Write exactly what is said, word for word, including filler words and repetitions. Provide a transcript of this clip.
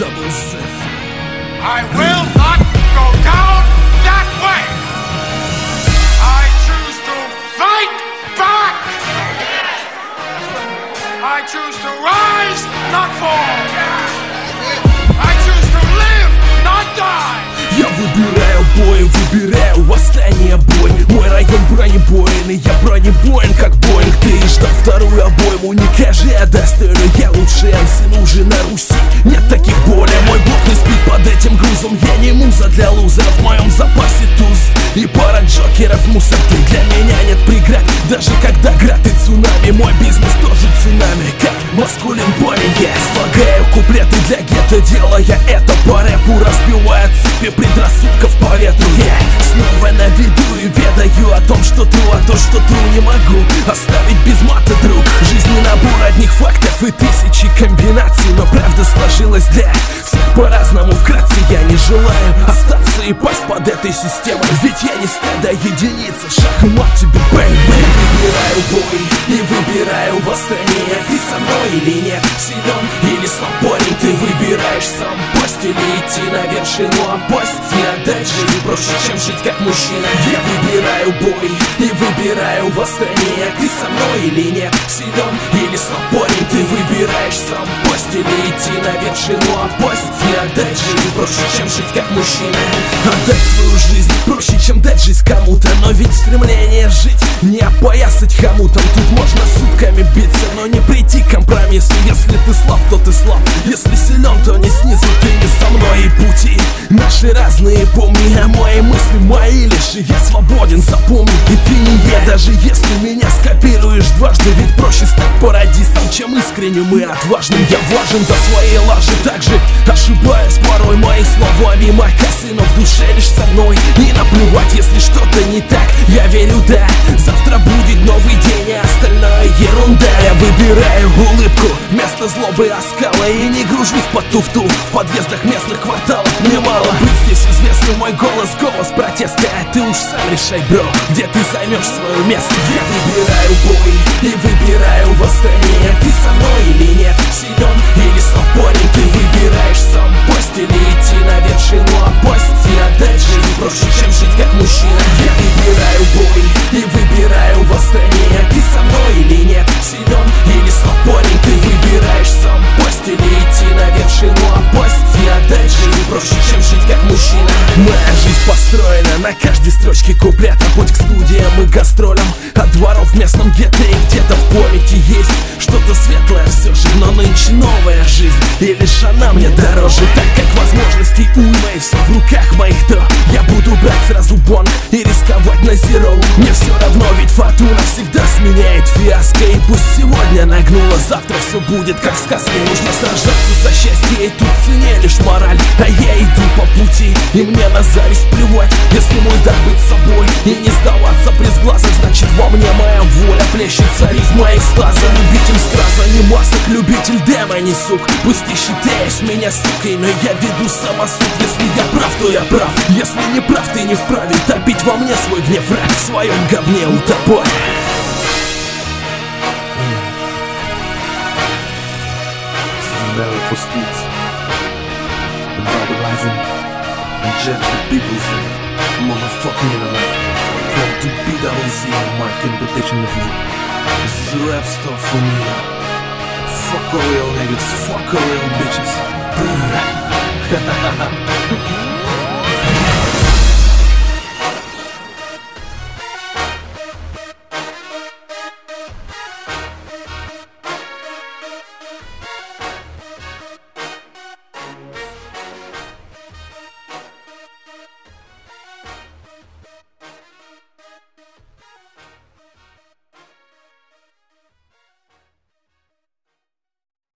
Double Z. I will not go down that way. I choose to fight back. I choose to rise, not fall. I choose to live, not die. Я выбираю бой, выбираю восстание, бой. Мой район бронебоен, и я бронебоен, как Боинг. Ты ждал вторую обойму, не кажи, я достойный. Я лучший эм си, нужен на Руси. Нет таких более, мой блок не спит под этим грузом. Я не муза для лузеров, в моем запасе туз и пара джокеров, мусор. Ты для меня нет преград, даже когда град и цунами. Мой бизнес тоже цунами, как маскулин Боинг. Я слагаю куплеты для гетто, делая это по рэпу, разбивая цепи предрассудков по ветру. Я снова на виду и ведаю о том, что тру, а то, что тру, не могу оставить без мата, друг. Жизнь не набор одних фактов и тысячи комбинаций, но правда сложилась для всех по-разному. Вкратце, я не желаю остаться и пасть под этой системой, ведь я не стадо, единица, шаг и мат тебе, бэй. Я выбираю бой и выбираю восстание. Ты со мной или нет, силен или слабонен, ты выбираешь сам. Пасть или идти на вершину, а пасть не отдать жизнь проще, чем жить как мужчина. Я выбираю бой и выбираю восстание. Ты со мной или нет, силен или слабонен, ты выбираешь сам. Пасть или идти на вершину, а пасть не отдать жизнь проще, чем жить как мужчина. Отдать свою жизнь проще, чем дать жизнь кому-то, но ведь стремление жить не опоясать хомутом. Тут можно сутками биться, но не прийти к компромиссу. Если ты слаб, то ты слаб, если силен, то не снизу, ты не со мной. И пути наши разные, помни, а мои мысли мои лишь, и я свободен, запомни. И ты не я, даже если меня скопируешь дважды, ведь проще стать пародистом, чем искренним и отважным. Я важен до своей лажи, также ошибаюсь порой. Мои слова мимо кассы, но в душе лишь со мной. Не наплевать, если что-то не так, я верю, да. Завтра будет новый день, и остальное ерунда. Я выбираю улыбку вместо злобы, оскала, и не гружусь под туфту в подъездах местных кварталов. Мне мало быть здесь известным, мой голос, голос протеста. А ты уж сам решай, бро, где ты займешь свое место. Я выбираю бой и выбираю восстание. Ты со мной или нет, силен или слабонен, ты выбираешь сам. Пасть или идти на вершину, а пасть не отдать жизнь проще, чем жить как мужчина. Я выбираю бой и выбираю восстание. Ты со мной или нет, силен или слабонен, ты выбираешь сам. Пасть или идти на вершину, а пасть не отдать жизнь проще, чем жить как мужчина. Моя жизнь построена на каждой строчке куплета. Путь к студиям и гастролям, от дворов в местном гетто, и где-то в памяти есть что-то светлое все же. Но нынче новая жизнь, и лишь она мне дороже. Так как возможностей уйма, и все в руках моих, то я буду брать сразу бонг и рисковать на зеро. Мне все равно, ведь фортуна всегда сменяет фиаско. И пусть сегодня нагнула, завтра все будет как в сказке. Нужно сражаться за счастье, и тут в цене лишь мораль. А я иду по пути, и мне на зависть плевать. Если мой дар быть собой и не сдаваться при сглазах, значит во мне моя воля плещется рифма экстаза. Любитель страза, не масок, любитель демо, не сук. Пусть ты считаешь меня сукой, но я веду самосуд. Если я прав, то я прав, если не прав, ты не вправе топить во мне свой гнев. Враг в своем говне утопай. For speeds and barbarizing and judge the people's motherfucking intellect. From to be double Z on my competition of you. This is rap stuff for me. Fuck all real niggas, fuck all real bitches.